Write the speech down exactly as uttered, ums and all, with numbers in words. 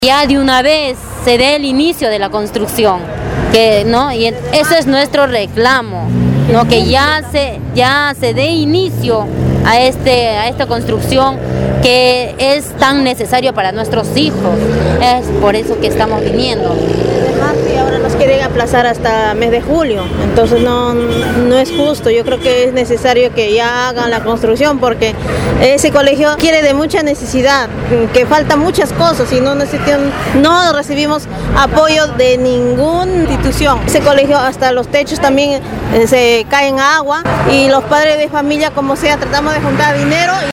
Ya de una vez se dé el inicio de la construcción, que no, y ese es nuestro reclamo, no, que ya se ya se dé inicio a este a esta construcción que es tan necesario para nuestros hijos. Es por eso que estamos viniendo. Y ahora nos quieren aplazar hasta mes de julio, entonces no, no es justo. Yo creo que es necesario que ya hagan la construcción porque ese colegio quiere de mucha necesidad, que faltan muchas cosas y no, no recibimos apoyo de ninguna institución. Ese colegio hasta los techos también se caen agua y los padres de familia como sea tratamos de juntar dinero.